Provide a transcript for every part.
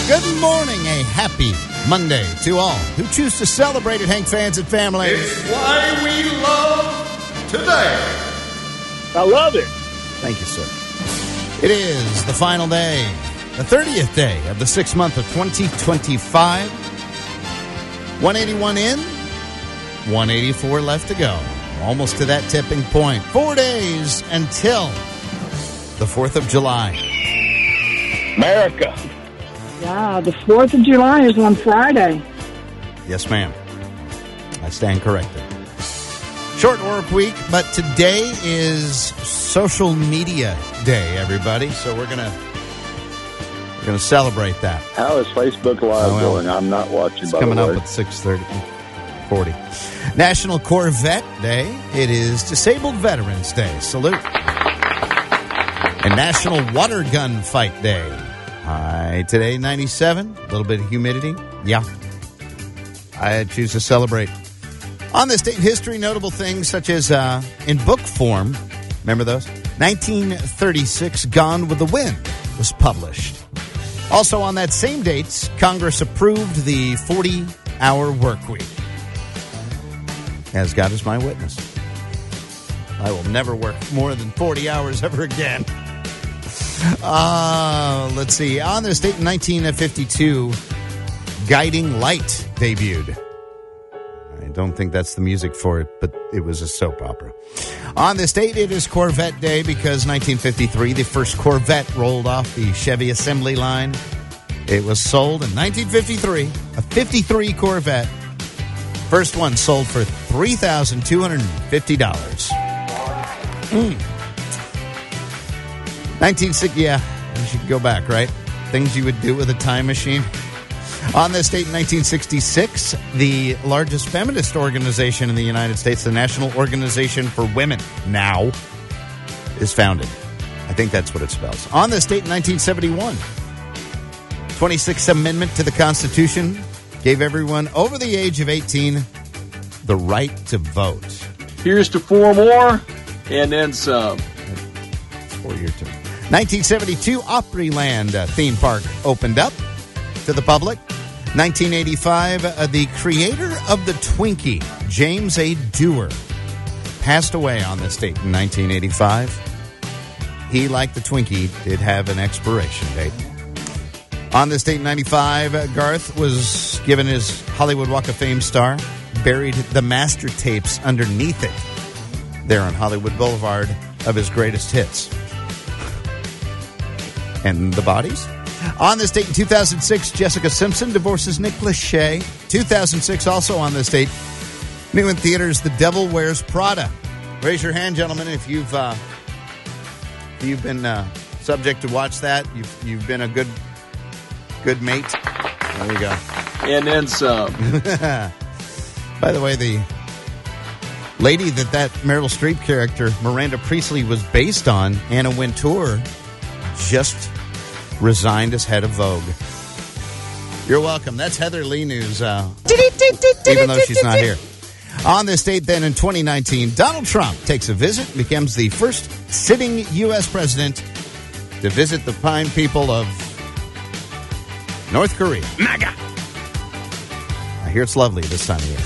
Good morning, a happy Monday to all who choose to celebrate it, Hank fans and family. It's why we love today. I love it. Thank you, sir. It is the final day, the 30th day of the 6th month of 2025. 181 in, 184 left to go. Almost to that tipping point. 4 days until the 4th of July. America. Yeah, the 4th of July is on Friday. Yes, ma'am. I stand corrected. Short work week, but today is social media day, everybody. So we're gonna celebrate that. How is Facebook Live going? I'm not watching, It's by coming the up way. at 6:40. National Corvette Day. It is Disabled Veterans Day. Salute. And National Water Gun Fight Day. Hi, today 97. A little bit of humidity. Yeah. I choose to celebrate. On this date in history, notable things such as in book form, remember those? 1936, Gone with the Wind was published. Also on that same date, Congress approved the 40-hour work week. As God is my witness. I will never work more than 40 hours ever again. Let's see. On this date in 1952, Guiding Light debuted. I don't think that's the music for it, but it was a soap opera. On this date, it is Corvette Day because 1953, the first Corvette rolled off the Chevy assembly line. It was sold in 1953, a 53 Corvette. First one sold for $3,250. 1960, yeah, you should go back, right? Things you would do with a time machine. On this date in 1966, the largest feminist organization in the United States, the National Organization for Women, NOW, is founded. I think that's what it spells. On this date in 1971, 26th Amendment to the Constitution gave everyone over the age of 18 the right to vote. Here's to 4 more, and then some. It's 4-year term. 1972, Opryland theme park opened up to the public. 1985, the creator of the Twinkie, James A. Dewar, passed away on this date in 1985. He, like the Twinkie, did have an expiration date. On this date in 95, Garth was given his Hollywood Walk of Fame star, buried the master tapes underneath it there on Hollywood Boulevard of his greatest hits. And the bodies? On this date in 2006, Jessica Simpson divorces Nick Lachey. 2006, also on this date, new in theaters, The Devil Wears Prada. Raise your hand, gentlemen, if you've been subject to watch that. You've been a good mate. There you go. And then some. By the way, the lady that Meryl Streep character, Miranda Priestley, was based on, Anna Wintour, just resigned as head of Vogue. You're welcome. That's Heather Lee news, even though she's not here. On this date, then, in 2019, Donald Trump takes a visit, becomes the first sitting U.S. president to visit the fine people of North Korea. MAGA! I hear it's lovely this time of year.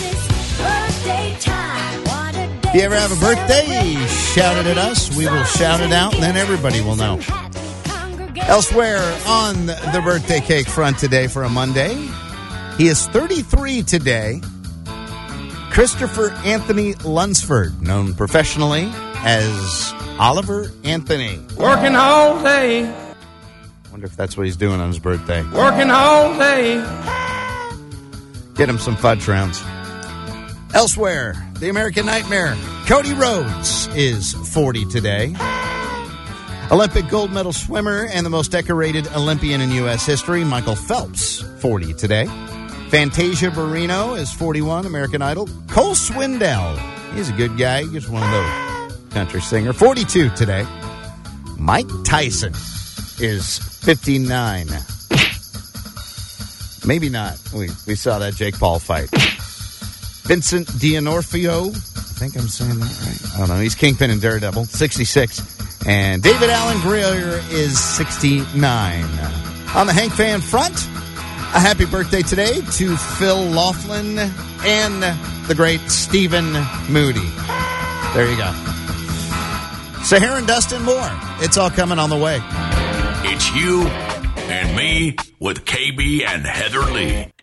If you ever have a birthday, shout it at us. We will shout it out, and then everybody will know. Elsewhere on the birthday cake front today for a Monday, he is 33 today. Christopher Anthony Lunsford, known professionally as Oliver Anthony. Working all day. Wonder if that's what he's doing on his birthday. Working all day. Get him some fudge rounds. Elsewhere, the American Nightmare, Cody Rhodes, is 40 today. Olympic gold medal swimmer and the most decorated Olympian in U.S. history, Michael Phelps, 40 today. Fantasia Barrino is 41, American Idol. Cole Swindell, he's a good guy. He's one of those country singer. 42 today. Mike Tyson is 59. Maybe not. We saw that Jake Paul fight. Vincent D'Onofrio, I think I'm saying that right. I don't know. He's Kingpin and Daredevil, 66. And David Allen Greer is 69. On the Hank Fan front, a happy birthday today to Phil Laughlin and the great Stephen Moody. There you go. Sahara and Dustin Moore. It's all coming on the way. It's you and me with KB and Heather Lee.